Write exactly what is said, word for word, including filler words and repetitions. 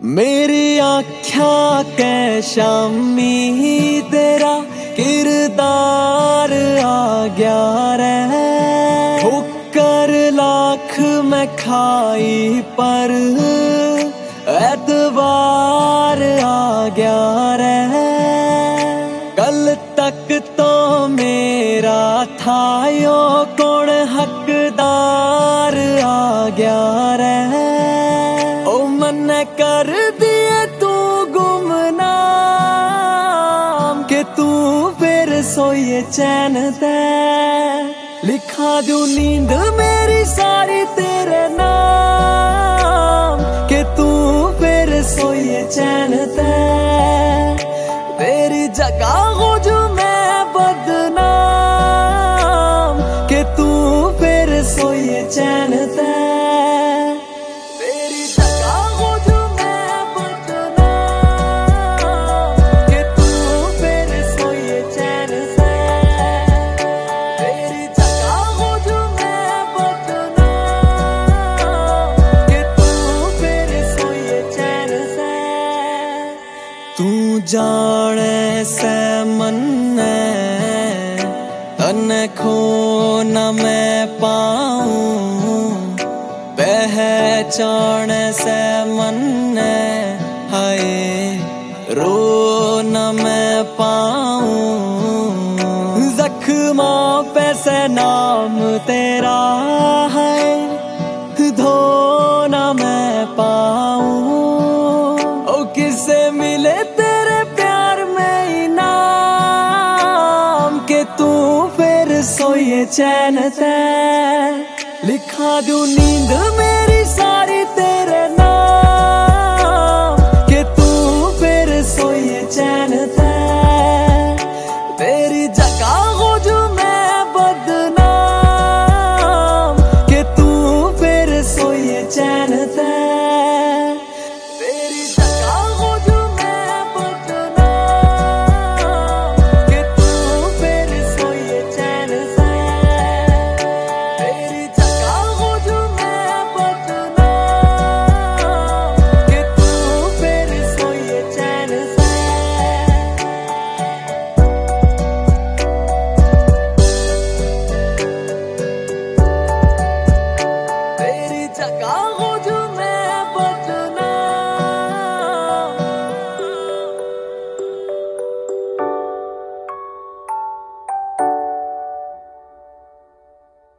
मेरी आँख्या कै शामी तेरा किरदार आ गया रे। ठोकर लाख मैं खाई पर एतबार आ गया रे। कल तक तो मेरा था यो कौन हकदार आ गया रे। ओ मन कर दिए तू गुमनाम के तू फिर सोए चैन ते। लिखा जो नींद मेरी सारी तेरे नाम के तू फिर सोए चैन ते। तेरी जगह हो जो मैं बदनाम के तू फिर सोए चैन ते। तू जाने से मन्ने तन खो न मैं पाऊं। पहचान से मन्ने हाय रो न मैं पाऊं। जख्मा पे से नाम तेरा है धो न मैं पाऊं। ओ किसे मिले तेरे प्यार में इनाम के तू फिर सोए चैन ते। लिखा दूं नींद मेरी सारी तेरे नाम के तू फिर सोए चैन ते। तेरी जगह हो जो मैं बदनाम के तू फिर सोए चैन ते। जगह हो जो